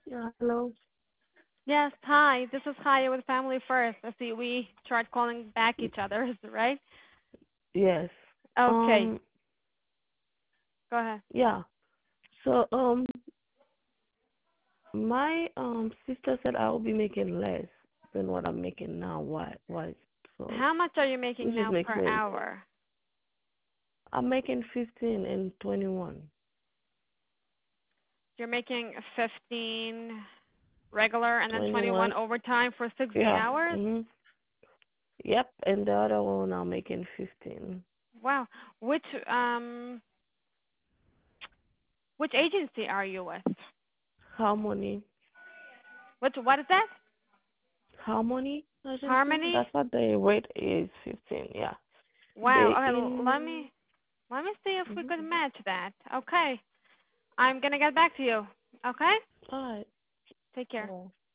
Yeah, hello. Yes, hi. This is Haya with Family First. I see we tried calling back each other, right? Yes. Okay, Um, go ahead. yeah. So, my sister said I will be making less than what I'm making now. Why? So, How much are you making which just now makes per sense. hour? I'm making 15 and 21. You're making 15 regular and then 21 21. overtime for 60 Yeah. hours? Yep. And the other one I'm making 15. Wow. Which um which agency are you with? Harmony. What is that? Harmony agency. Harmony? That's what the rate is. 15. Yeah. Wow. They Okay, let in. me see if we Mhm. could match that. Okay. I'm going to get back to you. Okay? All right. Take care. Yeah.